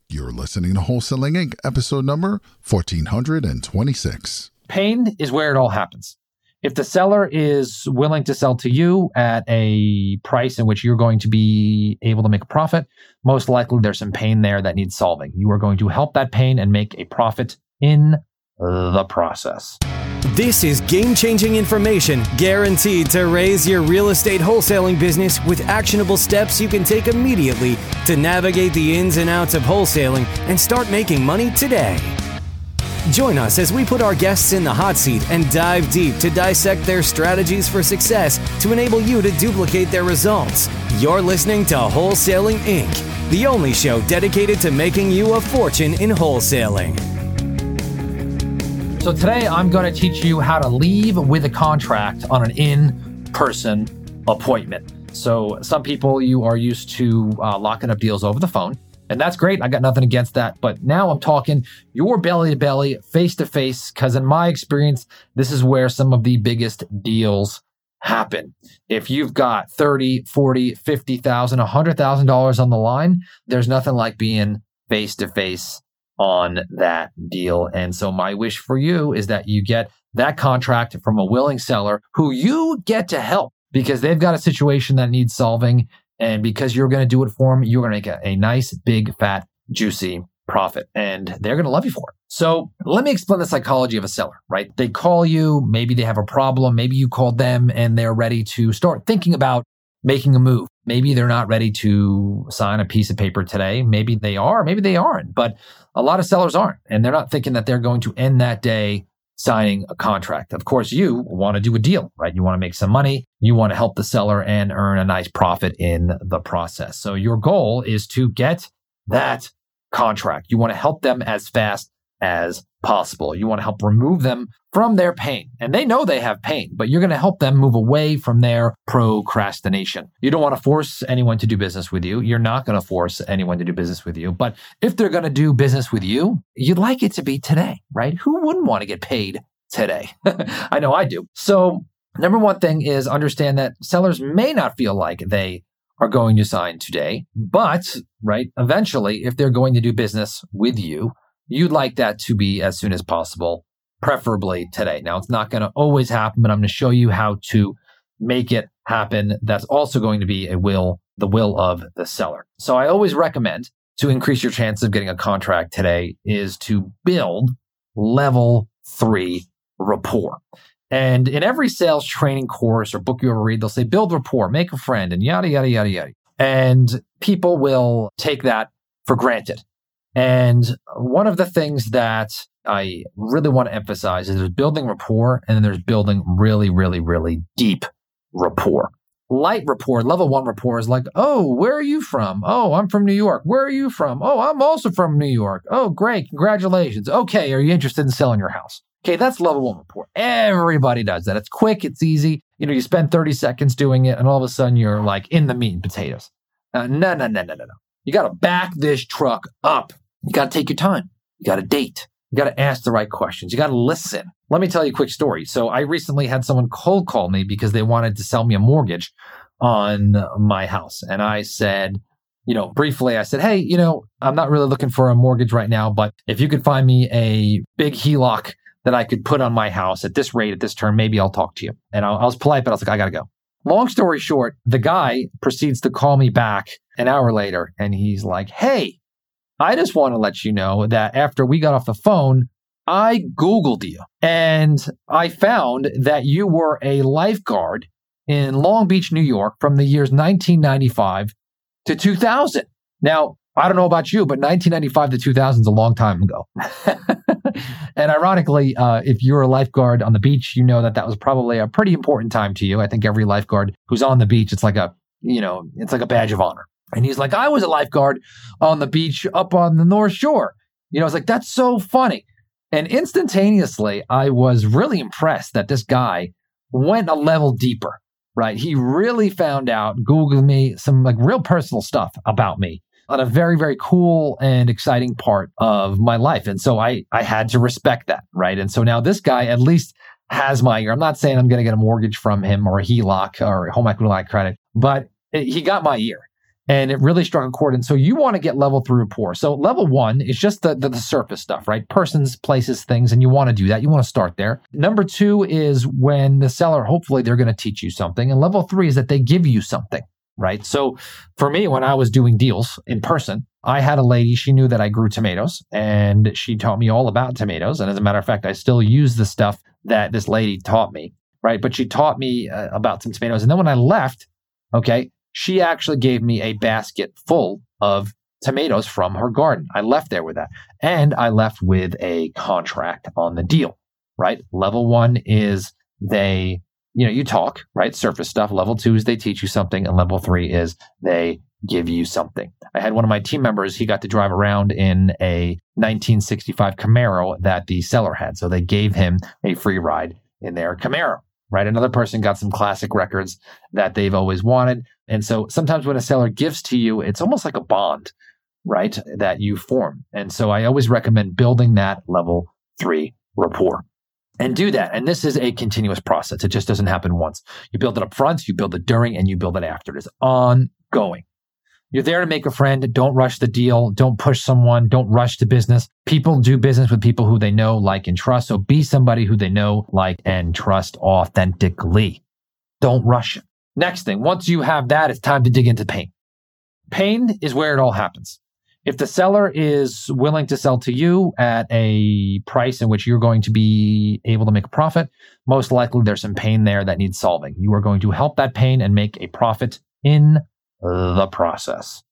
You're listening to Wholesaling Inc., episode number 1426. Pain is where it all happens. If the seller is willing to sell to you at a price in which you're going to be able to make a profit, most likely there's some pain there that needs solving. You are going to help that pain and make a profit in the process. This is game-changing information guaranteed to raise your real estate wholesaling business with actionable steps you can take immediately to navigate the ins and outs of wholesaling and start making money today. Join us as we put our guests in the hot seat and dive deep to dissect their strategies for success to enable you to duplicate their results. You're listening to Wholesaling Inc., the only show dedicated to making you a fortune in wholesaling. So today I'm going to teach you how to leave with a contract on an in-person appointment. So some people, you are used to locking up deals over the phone, and that's great. I got nothing against that. But now I'm talking your belly-to-belly, face-to-face, because in my experience, this is where some of the biggest deals happen. If you've got $30,000, $40,000, $50,000, $100,000 on the line, there's nothing like being face-to-face on that deal. And so my wish for you is that you get that contract from a willing seller who you get to help because they've got a situation that needs solving. And because you're going to do it for them, you're going to make a nice, big, fat, juicy profit. And they're going to love you for it. So let me explain the psychology of a seller, right? They call you, maybe they have a problem. Maybe you called them and they're ready to start thinking about making a move. Maybe they're not ready to sign a piece of paper today. Maybe they are, maybe they aren't. But a lot of sellers aren't. And they're not thinking that they're going to end that day signing a contract. Of course, you want to do a deal, right? You want to make some money. You want to help the seller and earn a nice profit in the process. So your goal is to get that contract. You want to help them as fast as possible. You want to help remove them from their pain. And they know they have pain, but you're going to help them move away from their procrastination. You don't want to force anyone to do business with you. You're not going to force anyone to do business with you. But if they're going to do business with you, you'd like it to be today, right? Who wouldn't want to get paid today? I know I do. So number one thing is understand that sellers may not feel like they are going to sign today, but right, eventually, if they're going to do business with you, you'd like that to be as soon as possible, preferably today. Now, it's not going to always happen, but I'm going to show you how to make it happen. That's also going to be the will of the seller. So I always recommend to increase your chance of getting a contract today is to build level 3 rapport. And in every sales training course or book you ever read, they'll say, build rapport, make a friend, and yada, yada, yada, yada. And people will take that for granted. And one of the things that I really want to emphasize is there's building rapport and then there's building really, really, really deep rapport. Light rapport, level 1 rapport is like, oh, where are you from? Oh, I'm from New York. Where are you from? Oh, I'm also from New York. Oh, great. Congratulations. Okay. Are you interested in selling your house? Okay. That's level 1 rapport. Everybody does that. It's quick. It's easy. You spend 30 seconds doing it and all of a sudden you're like in the meat and potatoes. No. You got to back this truck up. You got to take your time. You got to date. You got to ask the right questions. You got to listen. Let me tell you a quick story. So I recently had someone cold call me because they wanted to sell me a mortgage on my house. And I said, briefly, I said, hey, I'm not really looking for a mortgage right now, but if you could find me a big HELOC that I could put on my house at this rate, at this term, maybe I'll talk to you. And I was polite, but I was like, I got to go. Long story short, the guy proceeds to call me back an hour later. And he's like, hey, I just want to let you know that after we got off the phone, I Googled you and I found that you were a lifeguard in Long Beach, New York from the years 1995 to 2000. Now, I don't know about you, but 1995 to 2000 is a long time ago. And ironically, if you're a lifeguard on the beach, you know that was probably a pretty important time to you. I think every lifeguard who's on the beach, it's like a badge of honor. And he's like, I was a lifeguard on the beach up on the North Shore. I was like, that's so funny. And instantaneously, I was really impressed that this guy went a level deeper, right? He really found out, Googled me, some real personal stuff about me on a very, very cool and exciting part of my life. And so I had to respect that, right? And so now this guy at least has my ear. I'm not saying I'm going to get a mortgage from him or a HELOC or a home equity line of credit, but he got my ear. And it really struck a chord. And so you want to get level 3 rapport. So level 1 is just the surface stuff, right? Persons, places, things, and you want to do that. You want to start there. Number 2 is when the seller, hopefully they're going to teach you something. And level 3 is that they give you something, right? So for me, when I was doing deals in person, I had a lady, she knew that I grew tomatoes and she taught me all about tomatoes. And as a matter of fact, I still use the stuff that this lady taught me, right? But she taught me about some tomatoes. And then when I left, okay, she actually gave me a basket full of tomatoes from her garden. I left there with that. And I left with a contract on the deal, right? Level 1 is you talk, right? Surface stuff. Level 2 is they teach you something. And level 3 is they give you something. I had one of my team members, he got to drive around in a 1965 Camaro that the seller had. So they gave him a free ride in their Camaro, right? Another person got some classic records that they've always wanted. And so sometimes when a seller gives to you, it's almost like a bond, right? That you form. And so I always recommend building that level 3 rapport and do that. And this is a continuous process. It just doesn't happen once. You build it up front, you build it during, and you build it after. It is ongoing. You're there to make a friend. Don't rush the deal. Don't push someone. Don't rush to business. People do business with people who they know, like, and trust. So be somebody who they know, like, and trust authentically. Don't rush it. Next thing, once you have that, it's time to dig into pain. Pain is where it all happens. If the seller is willing to sell to you at a price in which you're going to be able to make a profit, most likely there's some pain there that needs solving. You are going to help that pain and make a profit in the process.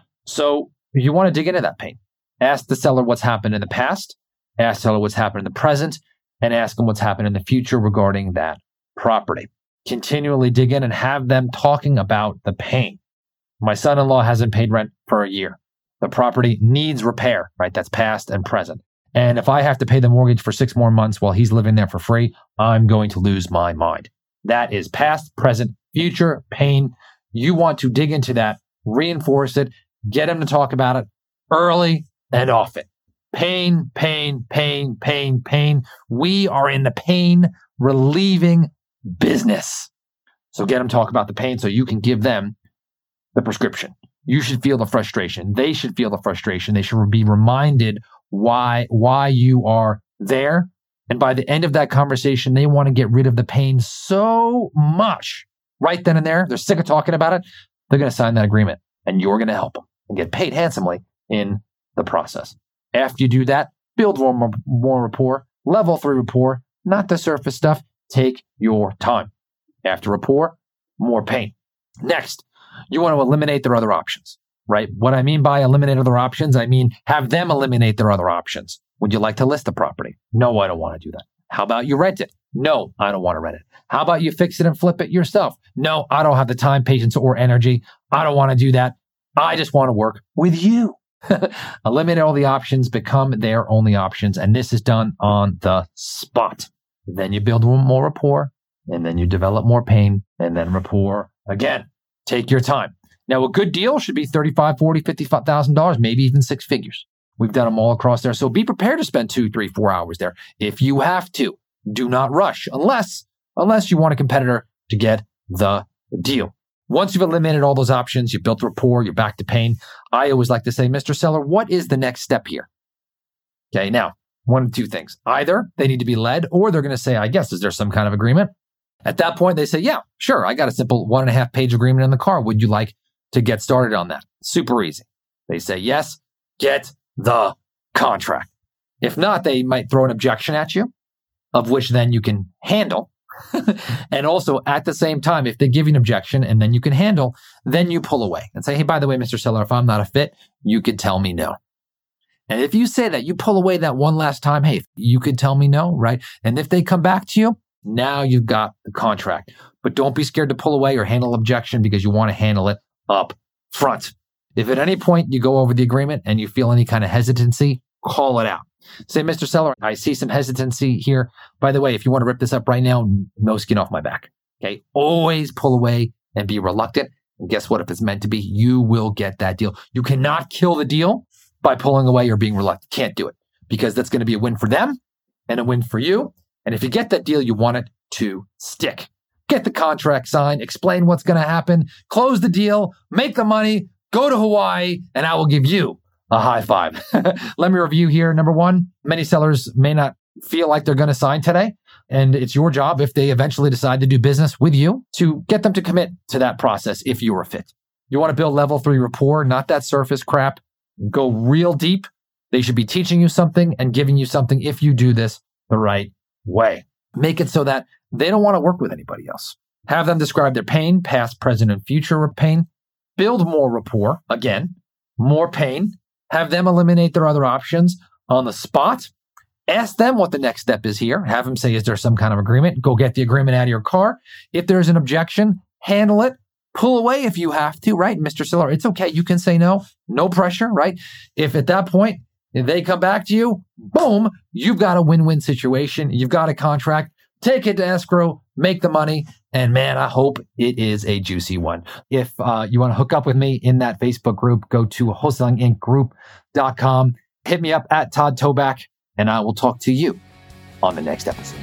So you want to dig into that pain. Ask the seller what's happened in the past, ask the seller what's happened in the present, and ask them what's happened in the future regarding that property. Continually dig in and have them talking about the pain. My son-in-law hasn't paid rent for a year. The property needs repair, right? That's past and present. And if I have to pay the mortgage for 6 more months while he's living there for free, I'm going to lose my mind. That is past, present, future pain. You want to dig into that, reinforce it, get them to talk about it early and often. Pain, pain, pain, pain, pain. We are in the pain relieving business. So get them to talk about the pain so you can give them the prescription. You should feel the frustration. They should feel the frustration. They should be reminded why you are there. And by the end of that conversation, they want to get rid of the pain so much. Right then and there, they're sick of talking about it. They're going to sign that agreement and you're going to help them and get paid handsomely in the process. After you do that, build more rapport, level 3 rapport, not the surface stuff. Take your time. After rapport, more pain. Next, you want to eliminate their other options, right? What I mean by eliminate other options, I mean have them eliminate their other options. Would you like to list the property? No, I don't want to do that. How about you rent it? No, I don't want to rent it. How about you fix it and flip it yourself? No, I don't have the time, patience, or energy. I don't want to do that. I just want to work with you. Eliminate all the options, become their only options. And this is done on the spot. Then you build more rapport, and then you develop more pain, and then rapport again. Take your time. Now, a good deal should be $35,000, $40,000, $50,000, maybe even 6 figures. We've done them all across there. So be prepared to spend 2, 3, 4 hours there if you have to. Do not rush unless you want a competitor to get the deal. Once you've eliminated all those options, you've built rapport, you're back to pain. I always like to say, Mr. Seller, what is the next step here? Okay, now, one of 2 things. Either they need to be led or they're going to say, I guess, is there some kind of agreement? At that point, they say, yeah, sure. I got a simple 1.5 page agreement in the car. Would you like to get started on that? Super easy. They say, yes, get the contract. If not, they might throw an objection at you, of which then you can handle. And also at the same time, if they give you an objection and then you can handle, then you pull away and say, hey, by the way, Mr. Seller, if I'm not a fit, you could tell me no. And if you say that, you pull away that one last time, hey, you could tell me no, right? And if they come back to you, now you've got the contract. But don't be scared to pull away or handle objection because you want to handle it up front. If at any point you go over the agreement and you feel any kind of hesitancy, call it out. Say, Mr. Seller, I see some hesitancy here. By the way, if you want to rip this up right now, no skin off my back. Okay. Always pull away and be reluctant. And guess what? If it's meant to be, you will get that deal. You cannot kill the deal by pulling away or being reluctant. Can't do it because that's going to be a win for them and a win for you. And if you get that deal, you want it to stick. Get the contract signed, explain what's going to happen, close the deal, make the money, Go to Hawaii and I will give you a high five. Let me review here. Number one, many sellers may not feel like they're going to sign today. And it's your job, if they eventually decide to do business with you, to get them to commit to that process if you are a fit. You want to build level 3 rapport, not that surface crap. Go real deep. They should be teaching you something and giving you something if you do this the right way. Make it so that they don't want to work with anybody else. Have them describe their pain, past, present, and future pain. Build more rapport. Again, more pain. Have them eliminate their other options on the spot. Ask them what the next step is here. Have them say, is there some kind of agreement? Go get the agreement out of your car. If there's an objection, handle it. Pull away if you have to, right? Mr. Seller, it's okay. You can say no. No pressure, right? If at that point, if they come back to you, boom, you've got a win-win situation. You've got a contract. Take it to escrow, make the money. And man, I hope it is a juicy one. If you want to hook up with me in that Facebook group, go to wholesalingincgroup.com. Hit me up at Todd Toback, and I will talk to you on the next episode.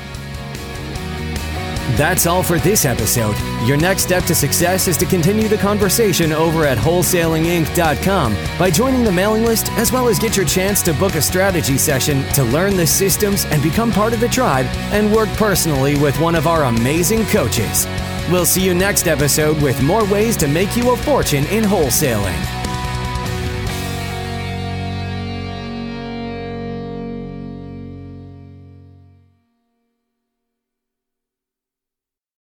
That's all for this episode. Your next step to success is to continue the conversation over at wholesalinginc.com by joining the mailing list, as well as get your chance to book a strategy session to learn the systems and become part of the tribe and work personally with one of our amazing coaches. We'll see you next episode with more ways to make you a fortune in wholesaling.